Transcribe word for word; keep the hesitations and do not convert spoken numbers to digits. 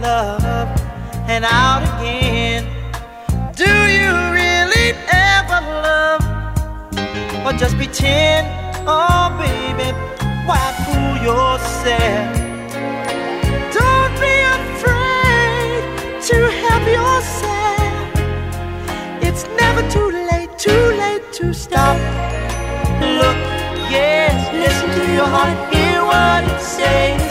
love and out again. Do you really ever love, or just pretend? Oh baby, why fool yourself? Don't be afraid to help yourself. It's never too late, too late to stop. Look, yes, listen to your heart, hear what it says.